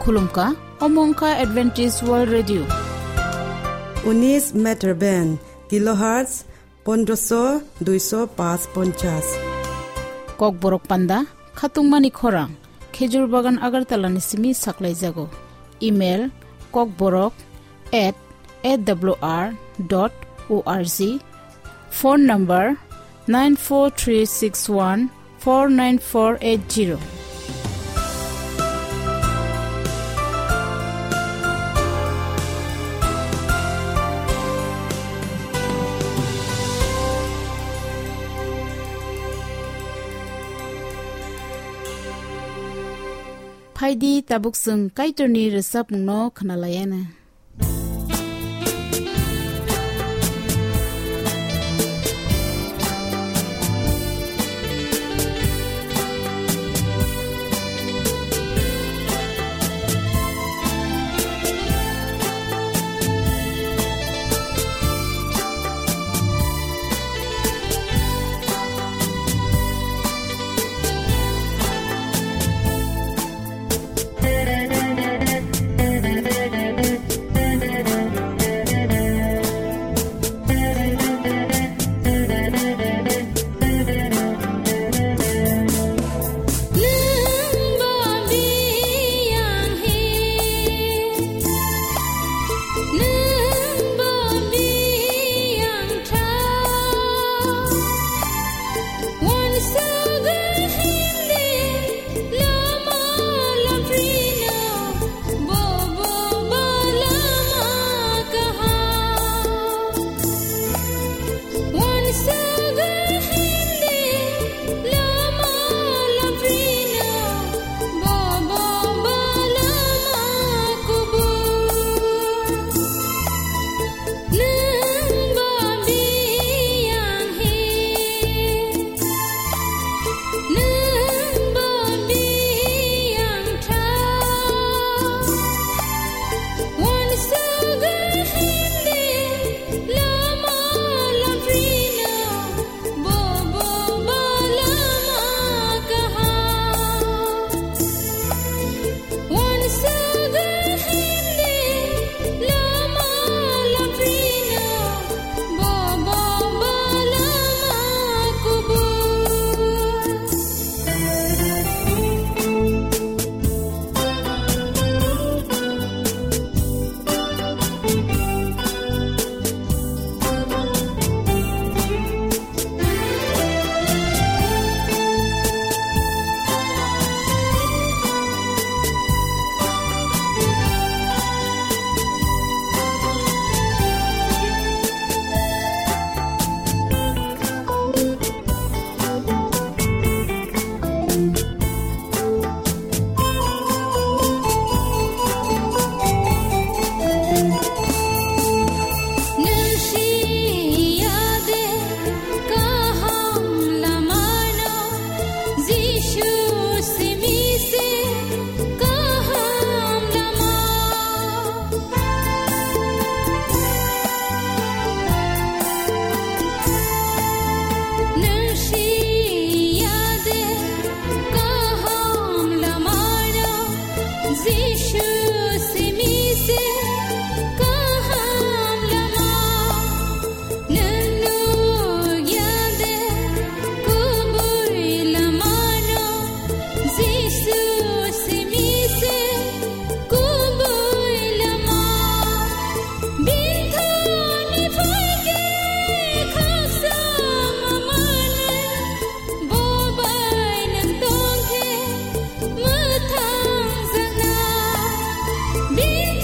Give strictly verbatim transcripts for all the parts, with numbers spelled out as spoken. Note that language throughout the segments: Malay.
khulumka omongka Adventist World Radio उन्नीस metre band kilohertz पंद्रह सौ दो सौ पाँच पचास kok borok panda khatungmani khorang khejur bagan agartala ni simi saklai jago email kokborok at a w r dot org phone number nine four three six one four nine four eight zero Phaidi tabuk sung kaitorni resap mungno khnalayana Be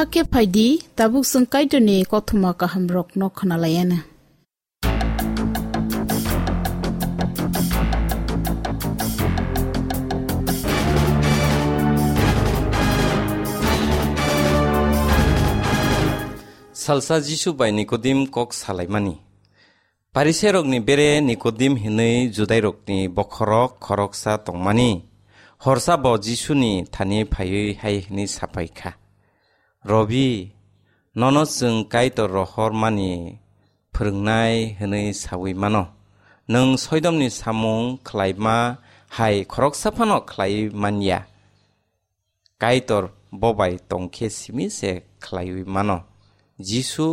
bahake phaidi tabuk sungkai tone kothuma kaham rok no khanalayana salsa Jisu bai Nicodim kok salaimani pariserokni bere Nicodim hinui judairokni bokhorok khoroksa tongmani horsa bo Jisuni thani phayui hai hini sapaikha Robi nono जों kaito rohor mani phurungnai hinui sawi mano nung soidomni samung khlaima hai khoroksa phano khlai manya kaitor bobai tongkhe simi se khlaiwi mano Jisu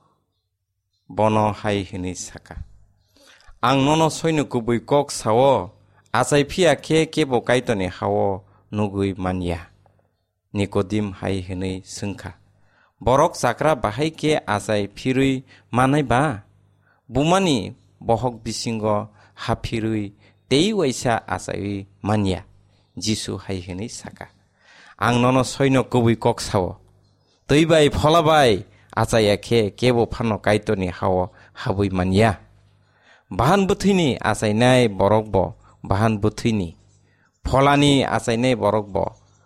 bono hai hini saka ang nono soinu kubui kok sawo asai phia khe kebo kaitoni hawo nugui manya Nicodim hai hini sungkha borok sakra bahai ke asai phirui manai ba bumani bohok bisingo hapirui tei waisa asai manya Jisu hai hini saka ang nono soinu kubui kok sawo teibai pholabai Acaya ke kebo phano kaitoni hawo habui manya bahan buthini asainai borokbo bahan buthini pholani asainai borokbo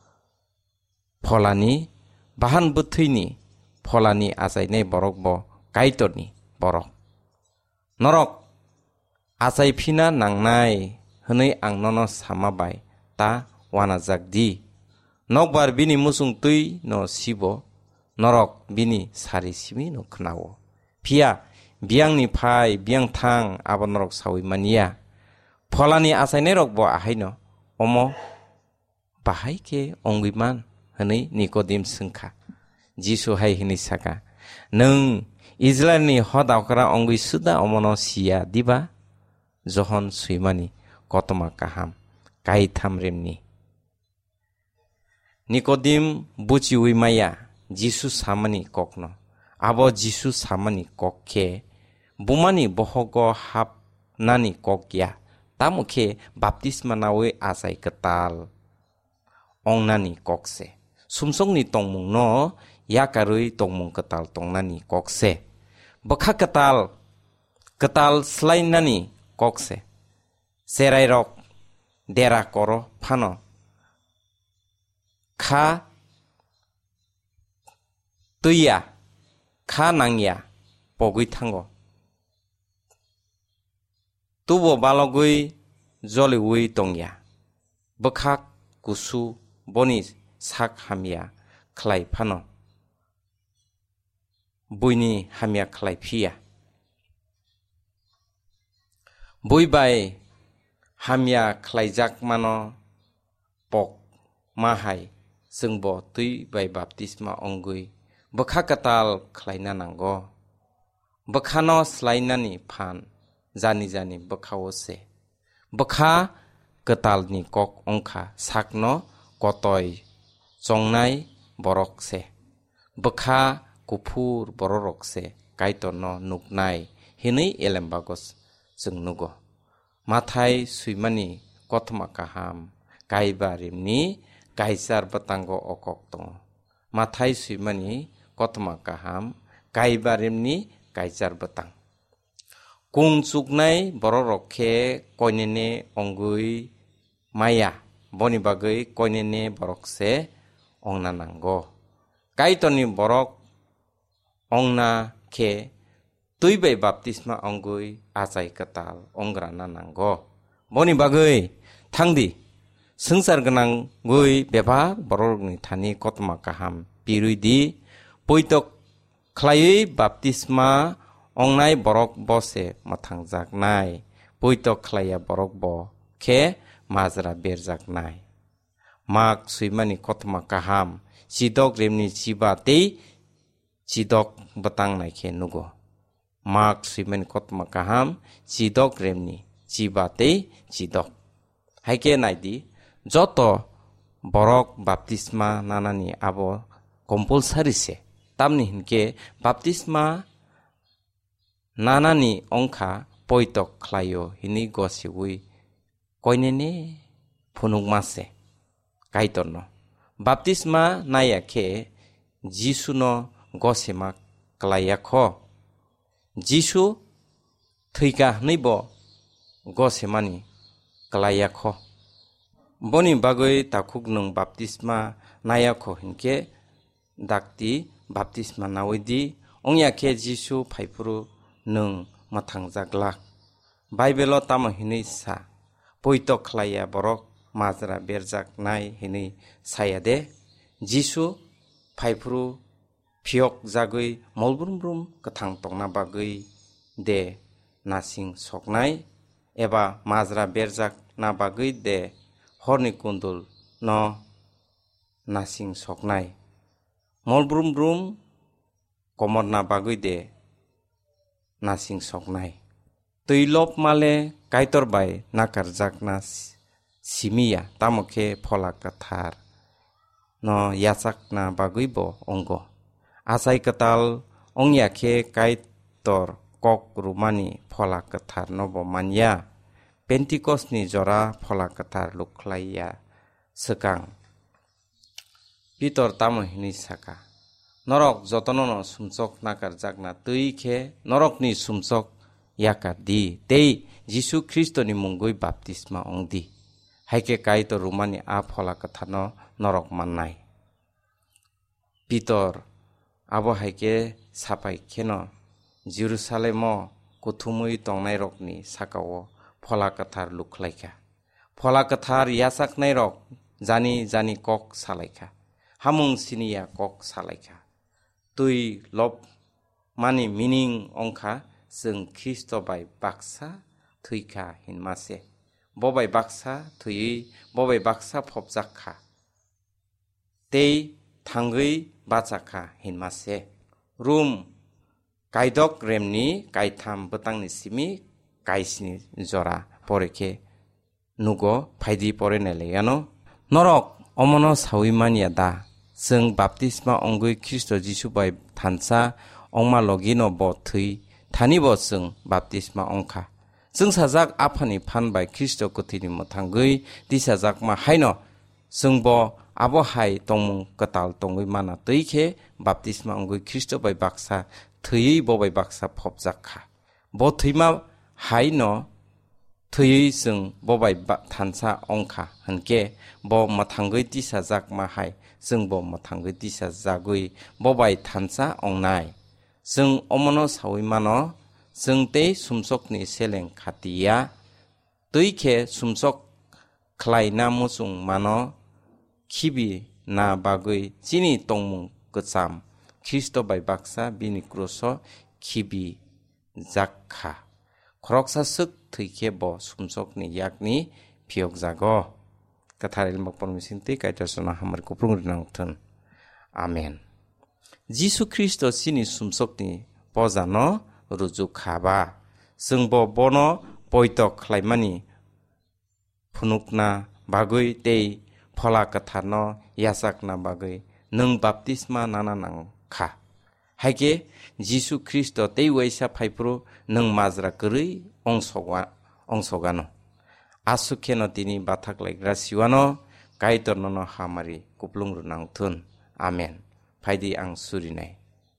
pholani bahan buthini pholani asainai borokbo kaitoni borok norok asai phina nangnai hwnui ang nono samabai ta wanajagdi nokbar bini musung tui no sibo norok bini sari simi no knawo phia biangni phai biang thang abo norok sawi mania pholani asaine rok bo ahaino omo bahai ke ongwiman hani Nicodim sungkha Jisu hai hini saka nung Israelni hodakra ongwi suda omono sia diba johon suimani kotoma kaham kai thamremni Nicodim buchi uimaya Jisu samani kokno abo Jisu samani kokhe bumani bohogo hap nani kokya tamukhe baptisma nawe asai ketal ongnani kokse sumsongni tongmung no yakarui tongmung ketal tongnani kokse bokha ketal ketal slainani kokse serai rok dera koro phano kha tuya kha nangya pogui thango tubo balogui joliwi tongya bokhak kusu boni sak hamya khlai phano buini hamya khlai phia buibai hamya khlaijak mano pok mahai sungbo tui bai baptisma ongui bokha katal khlaina nango bokhano slainani phan jani jani bokhawo se bokha katalni kok ongkha sakno kotoi chongnai borok se bokha kufur bororok se kaitono nuknai hinui elembagos jungnugo mathai suimani kothma kaham kaibarimni kaisar batango okok tong mathai suimani kothma kaham kaibarimni kaisar batang kung chuknai bororokhe koinene ongui maya boni bagui koinene borokse ongna nango kaitoni borok ongna khe tuibai baptisma ongui achai katal ongrana nango boni bagui thangdi sengsar ganang gui beba borokni thani kothma kaham piruidi poitok khlaiui baptisma ongnai borok bose mathangjaknai poitok khlaiya borok bo khe majra berjaknai mak suimani kothma kaham sidok remni chiba tei chidok batang naikhe nugo mak suimani kothma kaham chidok remni chiba tei chidok haike naidi joto borok baptisma nanani abo compulsory se tamni hinke baptisma nanani ongkha poitok khlaio hini gosiwi koinene phunukmase kaitorno baptisma naya khe Jisuno gosema klayakho Jisu thika neibo gosemani klayakho Boni bagoi takuk nung baptisma nayakho hinke dakti baptisma nawidi ongya ke Jisu phaipuru nung mathangjak Bible tamo hinui sa poito khlaya borok majra berjak nai hinui sayade Jisu phaipuru phiok jagui molbrum kathang tongna bagui de nasing soknai eba majra berjak na bagui de horni kundul no nasing soknai molbrum brum komor na bagui de nasing soknai Tuilop male kaitor bai nakar jakna simia tamoke phola kathar no yasak na bagui bo ongo asai katal ongya ke kaitor kok rumani phola kathar no bo manya Pentecost ni jora phola kathar luklaiya sekang Pitor tamo hini saka norok jotono no sumsok nakar jakna tui ke norok ni sumsok Yaka di, tei Jisu Kristo ni mungui baptisma ongdi. Haike kaito rumani a phola kathano norok mannai. Pitor, abo haike sapai keno Jerusalemo kuthumui tongnai rokni sakao phola kathar luklaika. Phola kathar yasak nai rok jani jani kok salaika. Hamung siniya kok salaika. Tui lop mani meaning ongka Sung Kristo bai baksa tuika hinmase. Bobai baksa tui, bobai baksa popjakha. Tei thangui bachakha hinmase. Rum kaidok remni kaitam betangni simi kaisini jora poreke nugo phaidi porenele yano. Norok omono sawimania da. Sung baptisma ongui Kristo Jisu bai thansa ongma logino bo tui Thani bo sung baptisma ongkha. Sung sajak aphani phan by Kristo kuthini mothangui disajak ma haino sung bo abo hai tongmung katal tongui mana tuikhe baptisma ongui Kristo by baksa thuyui bo by baksa phopjakha. Bo thuima haino thuyui sung bo by thansa ongkha hanke bo mothangui disajak ma hai sung bo mothangui disajagui bo by thansa ongnai. Sung omono sawimano sung te sumsok ni seleng khatia tuike sumsok khlai na musung mano khibi na bagui chini tongmung kacham Kristo bai baksa bini kroso khibi jakha khoroksa suk tuike bo sumsok ni yakni phiok jago katharil mokpon misinti kaitasona hamar kuprung rinang thun amen Jisu Kristo sini sumsokni pozano rujuk khaba sungbo bono poitok khlaimani phunukna bagui tei phola kathano yasakna bagui nung baptisma nana nang kha haike Jisu Kristo tei waisa phaipro nung majra kurui ongsoga ongsogano asukheno tini bathak laigra siwano kaitornono hamari kuplung runang thun amen Paidi ang surinai.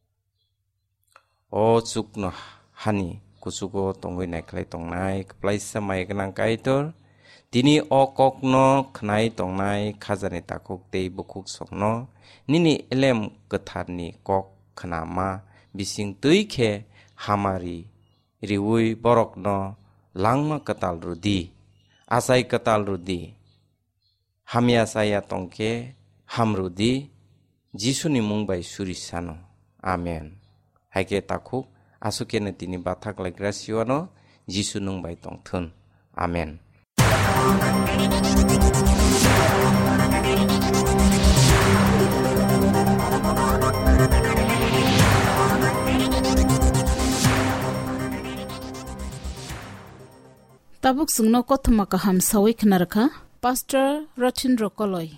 O chukno hani kusugo tongoi naklai tongnai plaisa mai ganang kaitor tini o kokno khnai tongnai khajani takuk tei bukuk sokno nini elem katharni kok khnama bising tuikhe hamari riwui borokno langma katal rudi asai katal rudi hamya saya tongke hamrudi Jisuni mungbai surisano. Amen. Haike takuk asukene tini bathak lagra siwano Jisu nungbai tongthun. Amen. Tabuk sungno kothma kaham sawik narka Pastor Rachin Rokoloi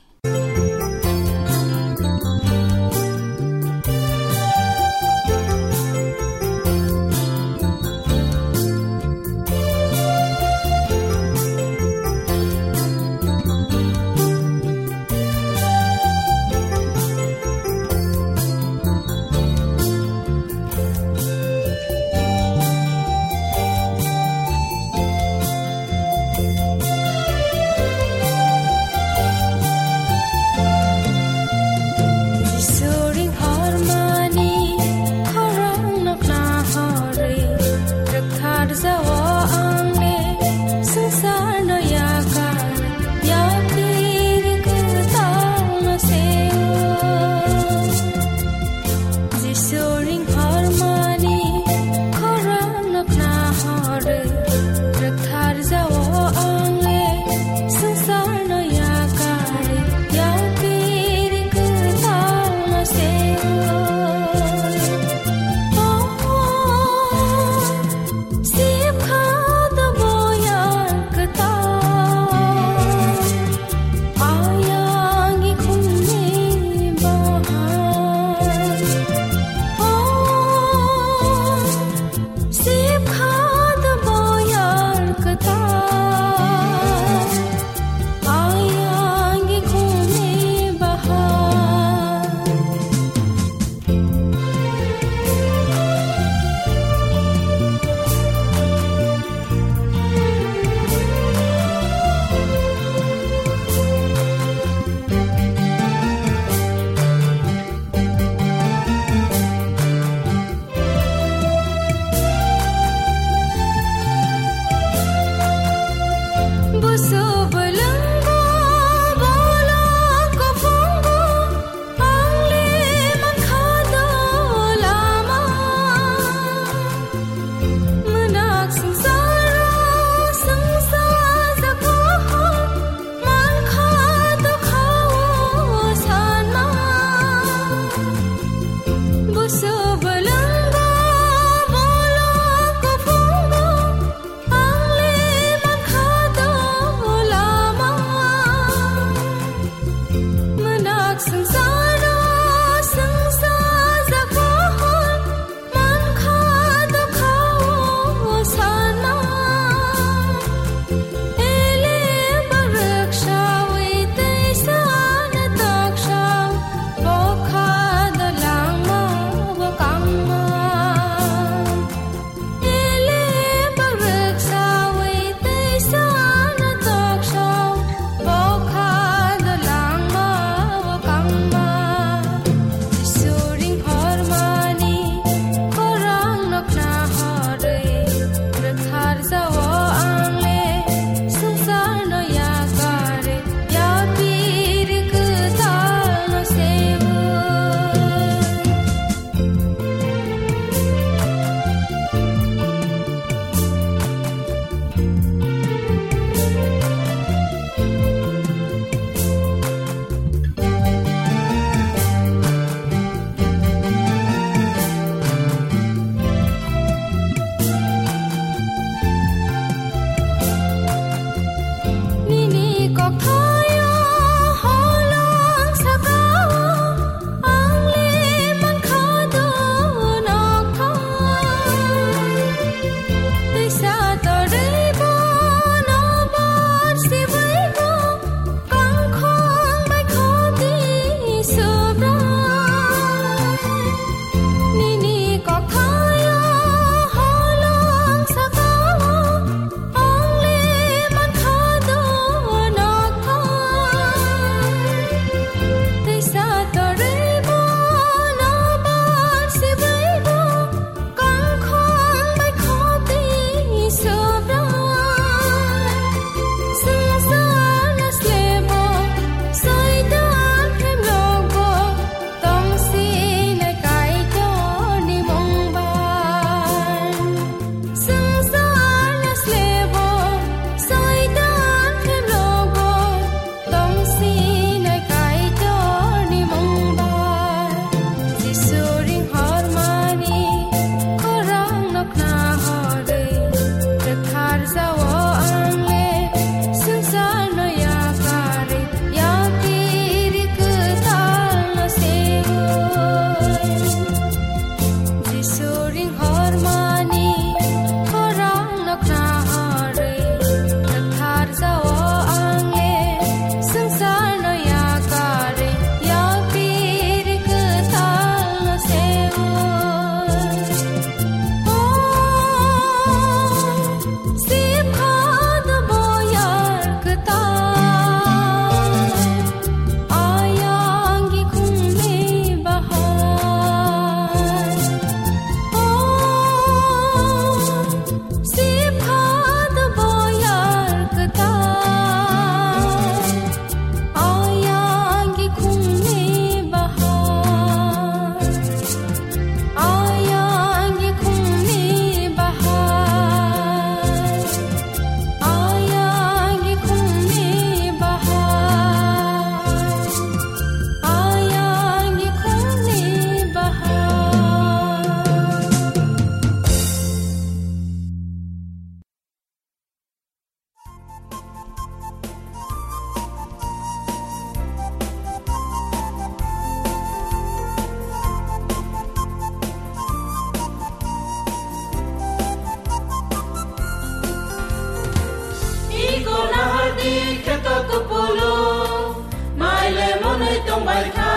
tong bai kha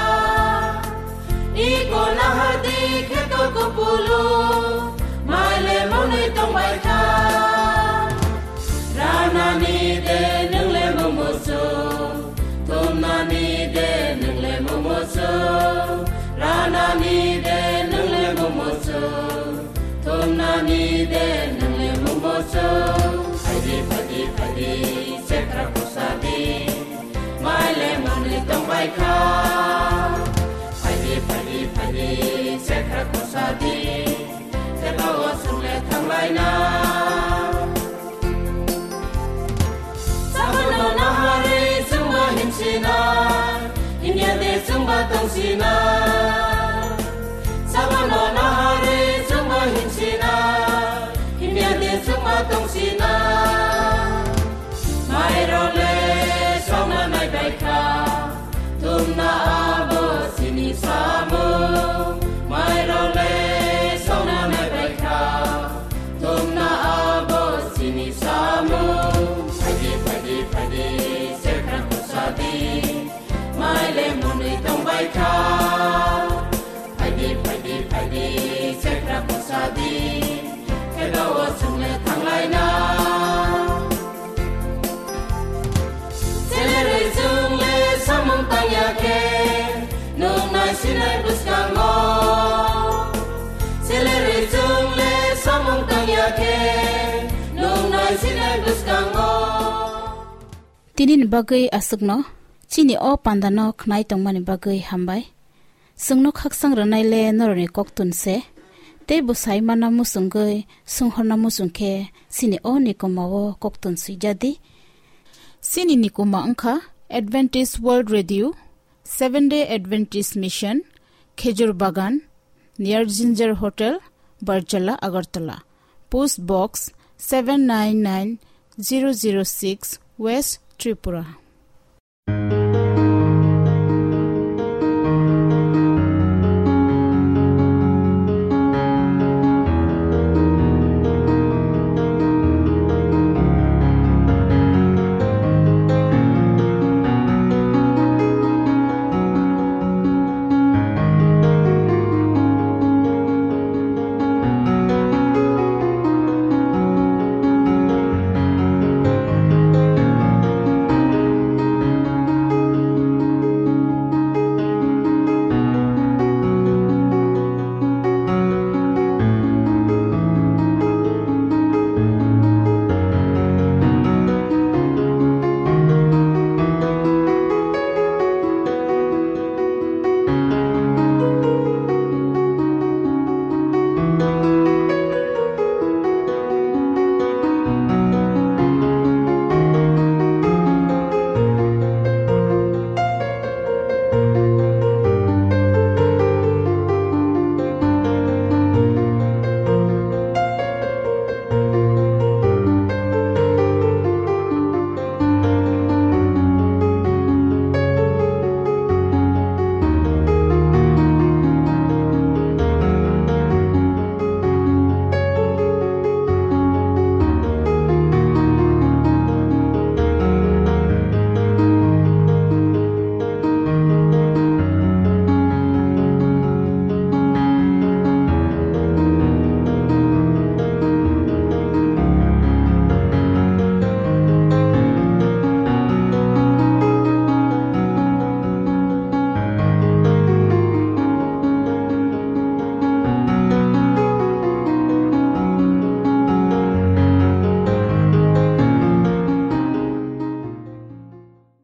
i ko na ha di khe to ko pulu mai le mo ni tong bai kha rana ni de nung le mo mo so tom na ni de nung le mo mo so rana ni de nung le mo mo so tom na ni de nung le mo mo so Padi padi padi sekra kusadi mai le moni tong bai kha Padi padi padi sekra kusadi se bawa sung le thang lai na Sabano na hari sung ba him sina Inya de sung ba tong sina Sabano na hari sung ba him sina Inya de sung ba tong sina Mai role song na mai bai kha tum na abo sini samu Mai role song na mai bai kha tum na abo sini samu Padi padi padi sekra kusadi Mai le moni tong bai kha Padi padi padi sekra kusadi Kedo sung le thang lai na Selere sung le samong tanya ke Nung nai sinai buskango Selere sung le samong tanya ke Nung nai sinai buskango Tinin bagai asukno chini o pandano khnai tongmani bagai hambai sungno khaksang ranai le norone koktun se te busai mana musungai sunghorna musungke sini o nikomawo koktun sujadi Sini nikuma angka Adventist World Radio Seventh Day Adventist Mission Khejur Bagan near Ginger Hotel Barjala Agartala Post Box seven nine nine zero zero six West Tripura